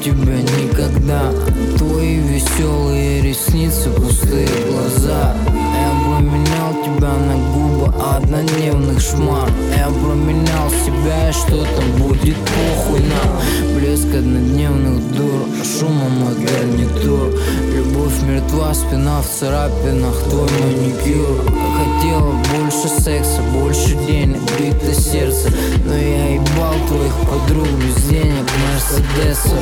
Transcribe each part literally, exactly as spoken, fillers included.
тебя никогда. Твои веселые ресницы, пустые глаза. Я променял тебя на губы однодневных шмар. Я променял себя, и что там будет, похуй нам. Блеск однодневных дур, шумом мой гарнитур. Любовь мертва, спина в царапинах, твой маникюр. Хотела больше секса, больше денег, бито сердце. Но я ебал твоих подруг без денег, мерседесов.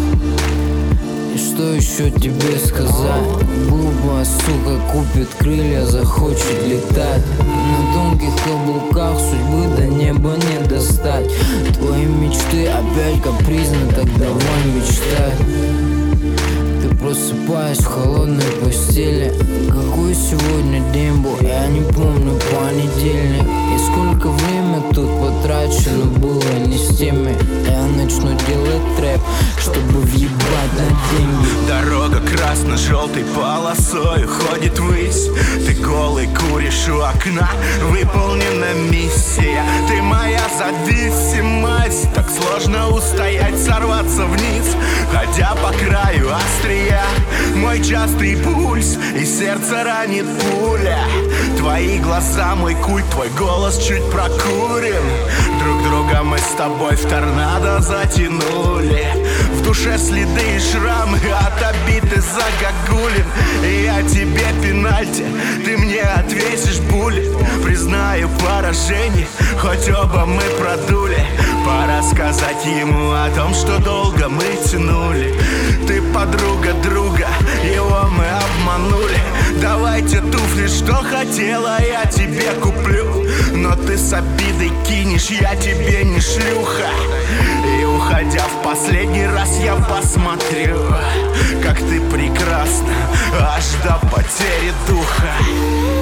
И что еще тебе сказать? Глупая сука купит крылья, захочет летать. На тонких каблуках судьбы до неба не достать. Твои мечты опять капризны, так давай мечтать. Ты просыпаясь в холодной постели. Какой сегодня день был, я не помню, понедельник. И сколько время тут потрачено было не с теми. Я начну делать трэп, чтобы въебать на деньги. Дорога красно-желтой полосой уходит ввысь. Ты голый куришь у окна, выполнена миссия. Ты моя зависимость, так сложно устоять, сорваться вниз, ходя по краю острия. Мой частый пульс, и сердце ранит пуля. Твои глаза, мой культ, твой голос чуть прокурен. Друг друга мы с тобой в торнадо затянули. В душе следы и шрамы от обиды загогулин. И я тебе пенальти, ты мне отвесишь буллет. Признаю поражение, хоть оба мы продули. Пора сказать ему о том, что долго мы тянули. Ты подруга друга, его мы обманули. Давайте туфли, что хотела, я тебе куплю. Но ты с обидой кинешь, я тебе не шлюха. И уходя в последний раз я посмотрю, как ты прекрасна, аж до потери духа.